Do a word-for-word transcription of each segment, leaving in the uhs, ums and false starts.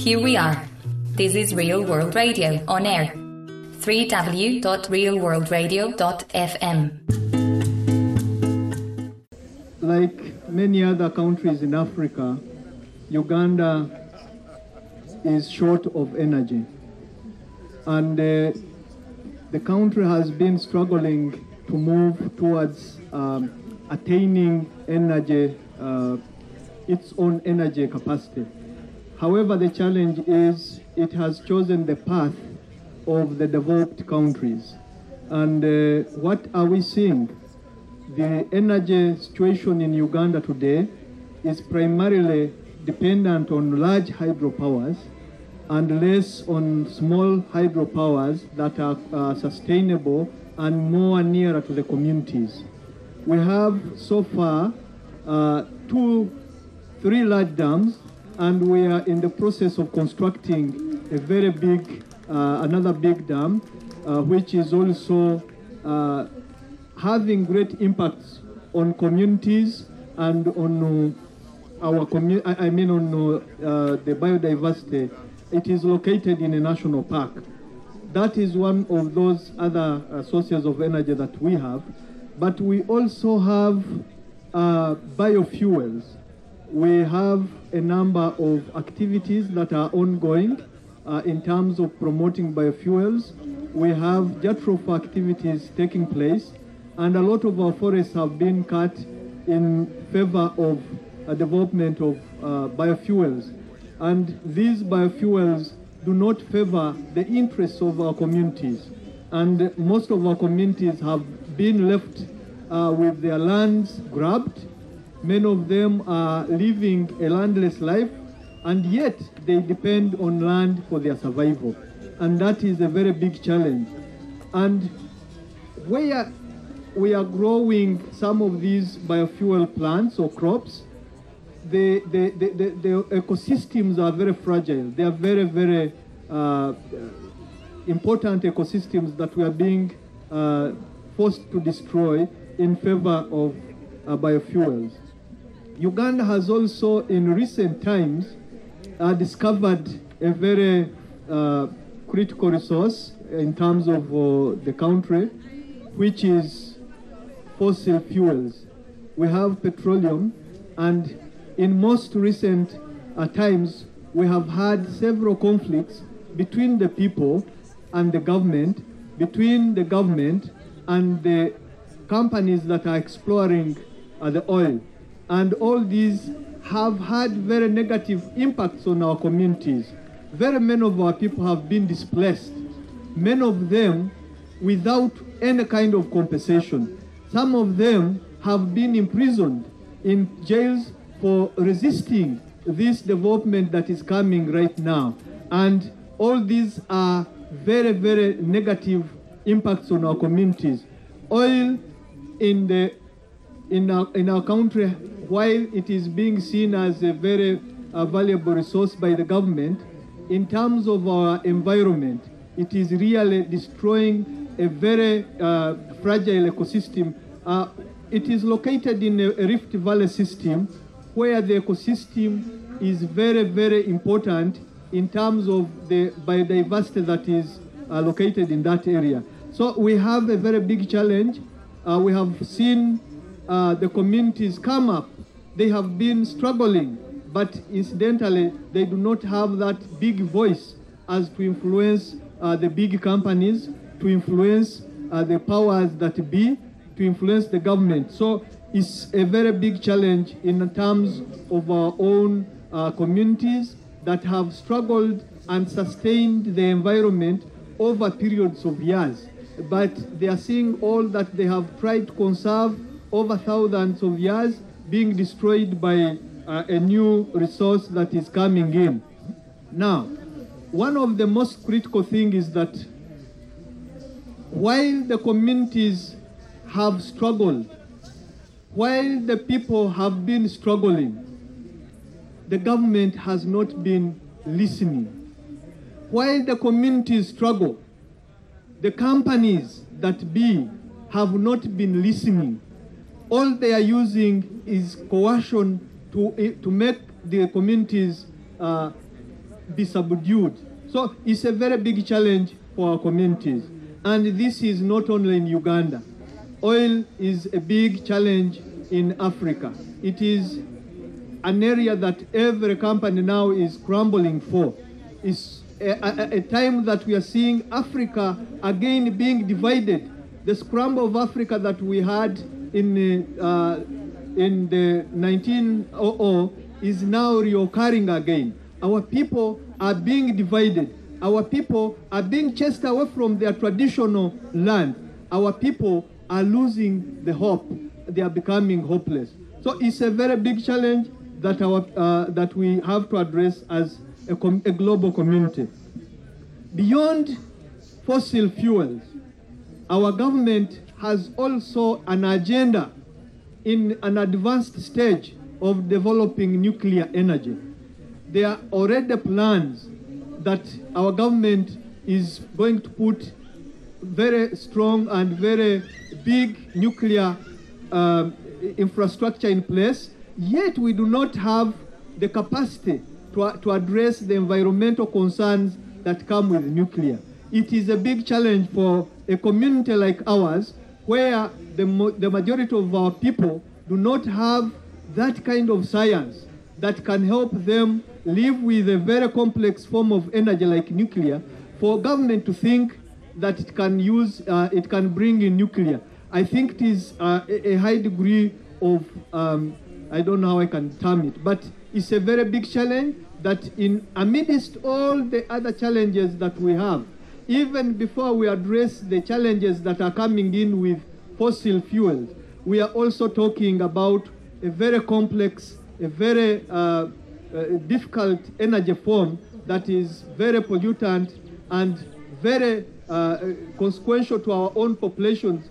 here we are. This is Real World Radio on air. w w w dot real world radio dot f m. Like many other countries in Africa, Uganda is short of energy. And uh, the country has been struggling to move towards um, attaining energy, uh, its own energy capacity. However, the challenge is it has chosen the path of the developed countries. And uh, what are we seeing? The energy situation in Uganda today is primarily dependent on large hydropowers and less on small hydropowers that are uh, sustainable and more nearer to the communities. We have so far uh, two, three large dams, and we are in the process of constructing a very big, uh, another big dam, uh, which is also uh, having great impacts on communities and on uh, our community, I mean on uh, the biodiversity. It is located in a national park. That is one of those other uh, sources of energy that we have. But we also have uh, biofuels. We have a number of activities that are ongoing uh, in terms of promoting biofuels. We have jatropha activities taking place, and a lot of our forests have been cut in favor of a development of uh, biofuels. And these biofuels do not favor the interests of our communities. And most of our communities have been left uh, with their lands grabbed. Many of them are living a landless life, and yet they depend on land for their survival. And that is a very big challenge. And where we are growing some of these biofuel plants or crops, The, the, the, the, the ecosystems are very fragile. They are very, very uh, important ecosystems that we are being uh, forced to destroy in favor of uh, biofuels. Uganda has also, in recent times, uh, discovered a very uh, critical resource in terms of uh, the country, which is fossil fuels. We have petroleum, and in most recent uh, times, we have had several conflicts between the people and the government, between the government and the companies that are exploring uh, the oil. And all these have had very negative impacts on our communities. Very many of our people have been displaced, many of them without any kind of compensation. Some of them have been imprisoned in jails for resisting this development that is coming right now. And all these are very, very negative impacts on our communities. Oil in, the, in, our, in our country, while it is being seen as a very uh, valuable resource by the government, in terms of our environment, it is really destroying a very uh, fragile ecosystem. Uh, it is located in a, a Rift Valley system, where the ecosystem is very, very important in terms of the biodiversity that is uh, located in that area. So we have a very big challenge. Uh, we have seen uh, the communities come up. They have been struggling, but incidentally, they do not have that big voice as to influence uh, the big companies, to influence uh, the powers that be, to influence the government. So it's a very big challenge in terms of our own uh, communities that have struggled and sustained the environment over periods of years. But they are seeing all that they have tried to conserve over thousands of years being destroyed by uh, a new resource that is coming in. Now, one of the most critical things is that while the communities have struggled, while the people have been struggling, the government has not been listening. While the communities struggle, the companies that be have not been listening. All they are using is coercion to, to make the communities uh, be subdued. So it's a very big challenge for our communities. And this is not only in Uganda. Oil is a big challenge in Africa. It is an area that every company now is scrambling for. It's a, a, a time that we are seeing Africa again being divided. The scramble of Africa that we had in, uh, in the nineteen hundreds is now reoccurring again. Our people are being divided. Our people are being chased away from their traditional land. Our people are losing the hope. They are becoming hopeless. So it's a very big challenge that, our, uh, that we have to address as a, com a global community. Beyond fossil fuels, our government has also an agenda in an advanced stage of developing nuclear energy. There are already plans that our government is going to put very strong and very big nuclear uh, infrastructure in place, yet we do not have the capacity to, to address the environmental concerns that come with nuclear. It is a big challenge for a community like ours, where the, mo the majority of our people do not have that kind of science that can help them live with a very complex form of energy like nuclear, for government to think that it can use, uh, it can bring in nuclear. I think it is uh, a, a high degree of, um, I don't know how I can term it, but it's a very big challenge that in amidst all the other challenges that we have, even before we address the challenges that are coming in with fossil fuels, we are also talking about a very complex, a very uh, uh, difficult energy form that is very pollutant and very uh, consequential to our own populations.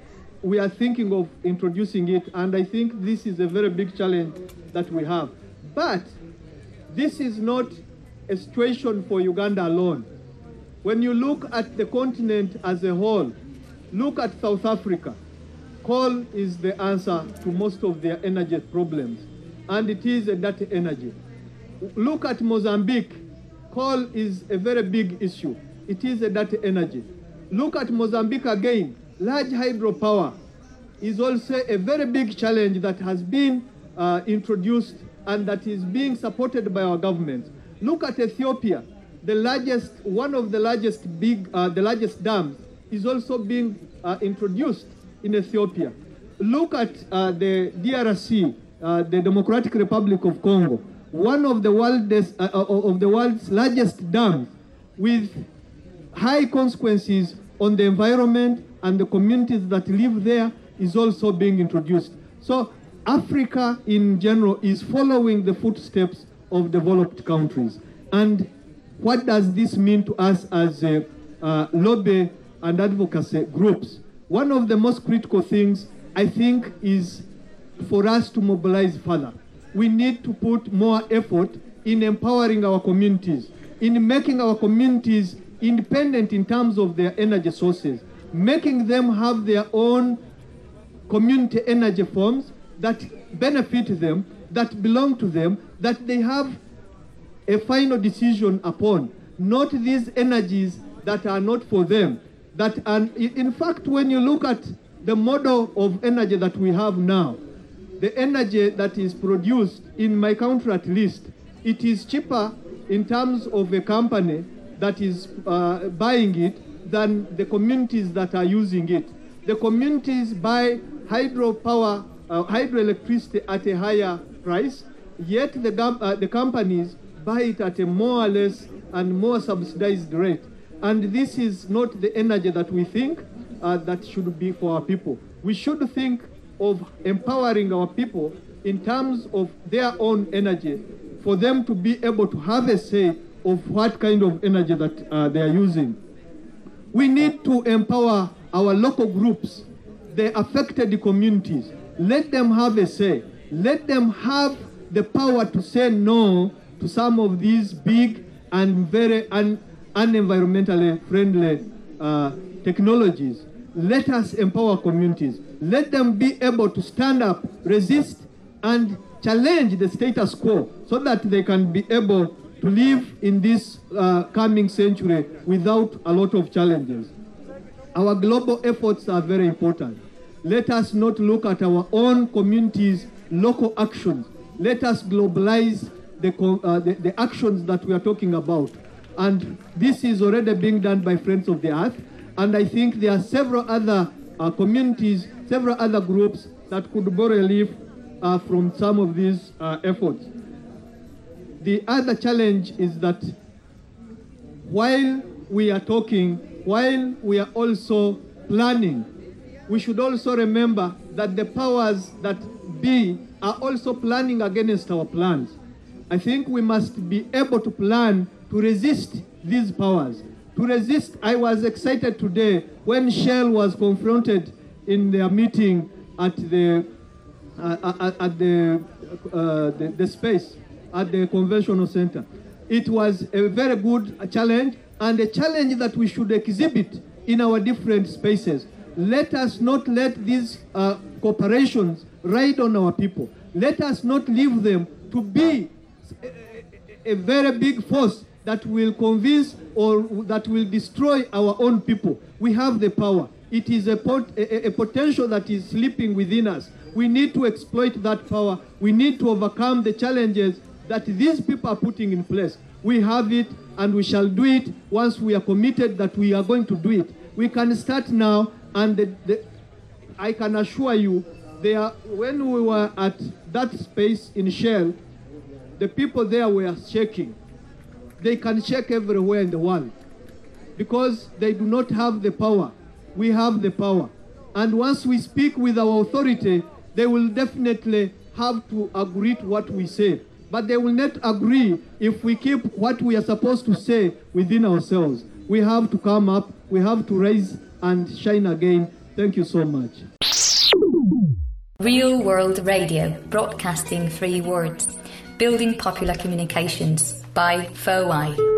We are thinking of introducing it, and I think this is a very big challenge that we have. But this is not a situation for Uganda alone. When you look at the continent as a whole, look at South Africa. Coal is the answer to most of their energy problems, and it is a dirty energy. Look at Mozambique. Coal is a very big issue. It is a dirty energy. Look at Mozambique again. Large hydropower is also a very big challenge that has been uh, introduced and that is being supported by our government. Look at Ethiopia. The largest, one of the largest big, uh, the largest dams is also being uh, introduced in Ethiopia. Look at uh, the D R C, uh, the Democratic Republic of Congo, one of the world's, uh, of the world's largest dams, with high consequences on the environment and the communities that live there, is also being introduced. So Africa in general is following the footsteps of developed countries. And what does this mean to us as uh, uh, lobby and advocacy groups? One of the most critical things, I think, is for us to mobilize further. We need to put more effort in empowering our communities, in making our communities independent in terms of their energy sources, making them have their own community energy forms that benefit them, that belong to them, that they have a final decision upon, not these energies that are not for them. That, and in fact, when you look at the model of energy that we have now, the energy that is produced in my country at least, it is cheaper in terms of a company that is uh, buying it than the communities that are using it. The communities buy hydropower, uh, hydroelectricity at a higher price, yet the, uh, the companies buy it at a more or less and more subsidized rate. And this is not the energy that we think uh, that should be for our people. We should think of empowering our people in terms of their own energy, for them to be able to have a say of what kind of energy that uh, they are using. We need to empower our local groups, the affected communities. Let them have a say. Let them have the power to say no to some of these big and very un unenvironmentally friendly uh, technologies. Let us empower communities. Let them be able to stand up, resist, and challenge the status quo, so that they can be able to live in this uh, coming century without a lot of challenges. Our global efforts are very important. Let us not look at our own communities' local actions. Let us globalize the, uh, the, the actions that we are talking about. And this is already being done by Friends of the Earth. And I think there are several other uh, communities, several other groups that could borrow a leaf uh, from some of these uh, efforts. The other challenge is that while we are talking, while we are also planning, we should also remember that the powers that be are also planning against our plans. I think we must be able to plan to resist these powers. To resist, I was excited today when Shell was confronted in their meeting at the uh, at, at the, uh, the the space at the conventional center. It was a very good challenge, and a challenge that we should exhibit in our different spaces. Let us not let these uh, corporations ride on our people. Let us not leave them to be a, a very big force that will convince or that will destroy our own people. We have the power. It is a, pot, a, a potential that is sleeping within us. We need to exploit that power. We need to overcome the challenges that these people are putting in place. We have it, and we shall do it once we are committed that we are going to do it. We can start now, and the, the, I can assure you, there, when we were at that space in Shell, the people there were shaking. They can shake everywhere in the world because they do not have the power. We have the power. And once we speak with our authority, they will definitely have to agree to what we say. But they will not agree if we keep what we are supposed to say within ourselves. We have to come up, we have to rise and shine again. Thank you so much. Real World Radio, broadcasting three words. Building popular communications by F O I.